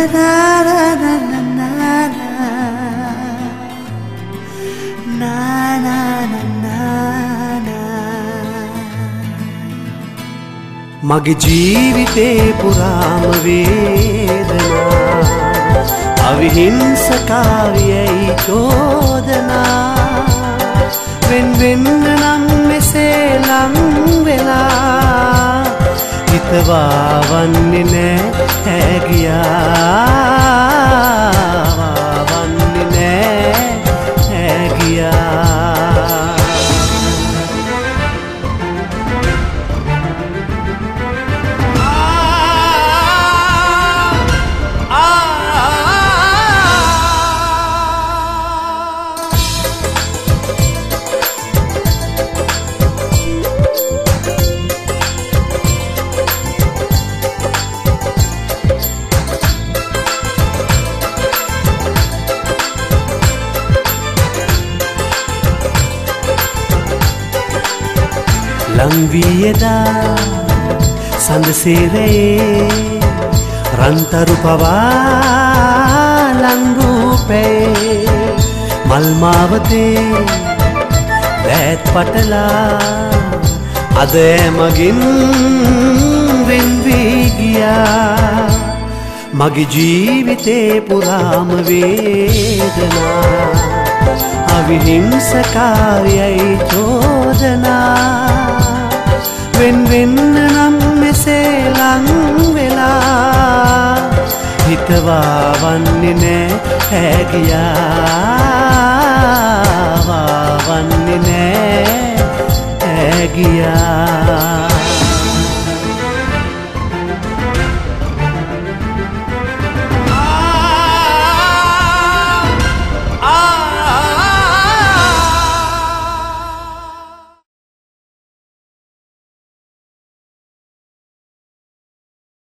මගේ ජීවිතේ පුරාම වේදනා අවිහිංසකාවියයි චෝදනා වෙන් වෙන්න නම් මෙසේ ලං වෙලා හිතවා වන්නේ නෑ ගියා වන්නේ නෑ ගියා ලංවියදා සඳසේරයේ රන්තරු පවා ලංරූපේ මල්මාවතේ දැත් පටලා අද මගින් වෙන්වී ගියා මගේ ජීවිතේ පුරාම වේදනා අවිහිංසකාරියයි චෝදනා වෙන් වෙන්න නම් මෙසේ ලං වෙලා හිතවා වන්නේ නෑ ගියා වන්නේ නෑ ගියා